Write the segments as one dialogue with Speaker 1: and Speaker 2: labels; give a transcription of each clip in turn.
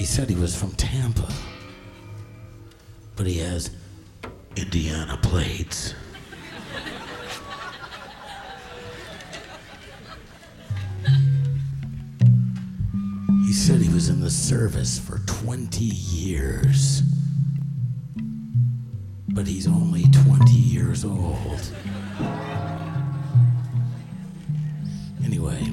Speaker 1: He said he was from Tampa, but he has Indiana plates. He said he was in the service for 20 years, but he's only 20 years old. Anyway,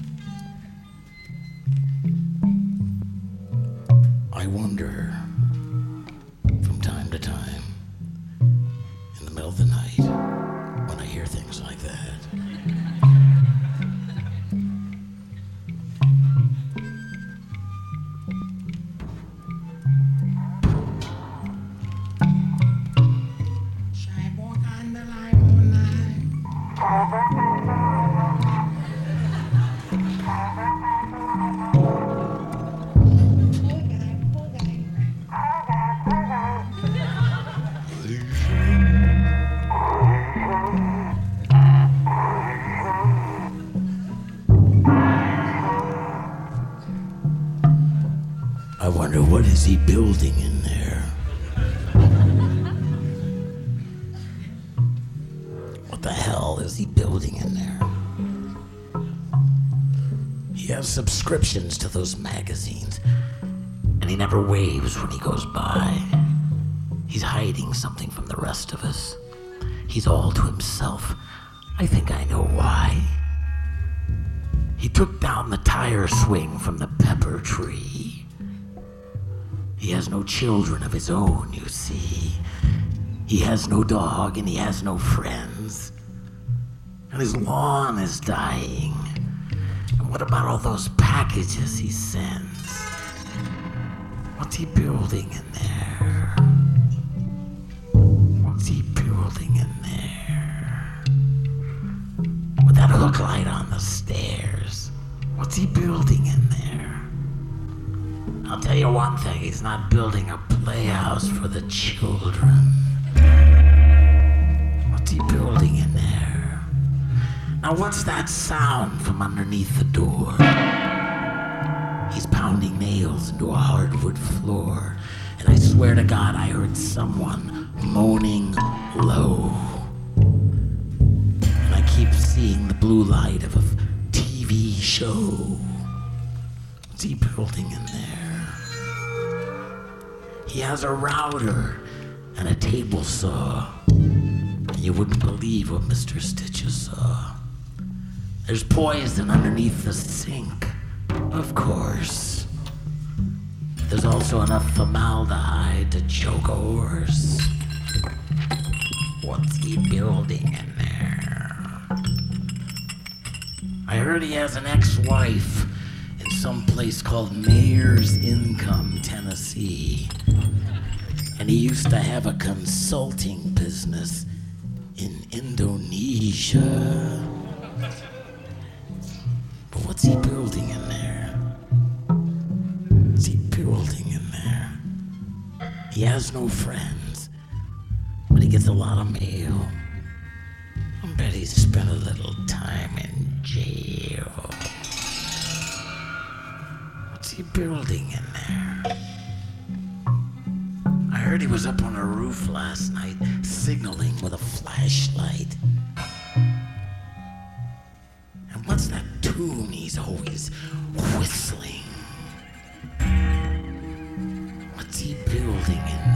Speaker 1: I wonder from time to time, in the middle of the night, when I hear things like that. I wonder, what is he building in there? What the hell is he building in there? He has subscriptions to those magazines, and he never waves when he goes by. He's hiding something from the rest of us. He's all to himself. I think I know why. He took down the tire swing from the pepper tree. He has no children of his own, you see. He has no dog and he has no friends. And his lawn is dying. And what about all those packages he sends? What's he building in there? What's he building in there? With that hook light on the stairs, what's he building in there? I'll tell you one thing, he's not building a playhouse for the children. What's he building in there? Now what's that sound from underneath the door? He's pounding nails into a hardwood floor, and I swear to God I heard someone moaning low. And I keep seeing the blue light of a TV show. What's he building in there? He has a router and a table saw. And you wouldn't believe what Mr. Stitches saw. There's poison underneath the sink, of course. There's also enough formaldehyde to choke a horse. What's he building in there? I heard he has an ex-wife in some place called Mayor's Income, Tennessee. And he used to have a consulting business in Indonesia. But what's he building in there? What's he building in there? He has no friends, but he gets a lot of mail. I bet he spent a little time in jail. What's he building in there? I heard he was up on a roof last night, signaling with a flashlight. And what's that tune he's always whistling? What's he building in